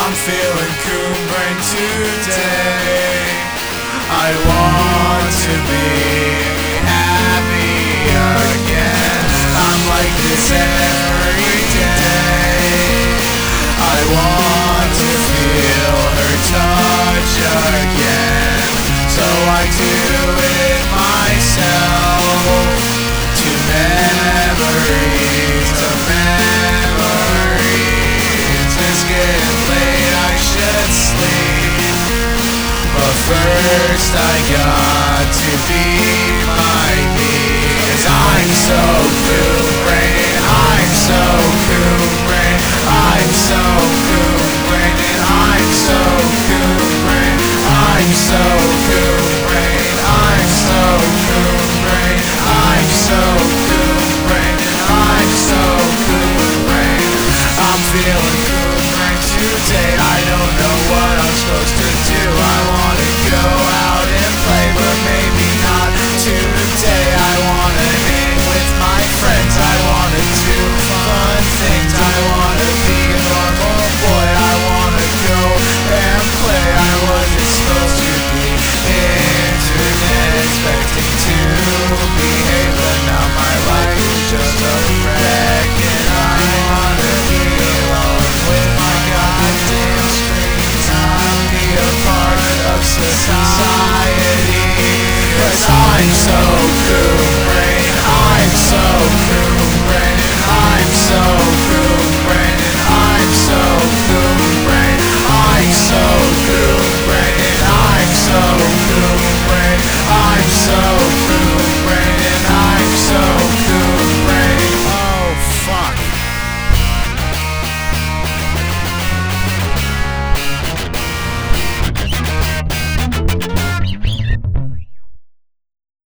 I'm feeling Coombrain today. I want to be happy again. I'm like this every day. I want to feel her touch again, so I do it myself. To memories, to memories. It's getting late, I should sleep, but first I got to beat my knees. I'm so blue.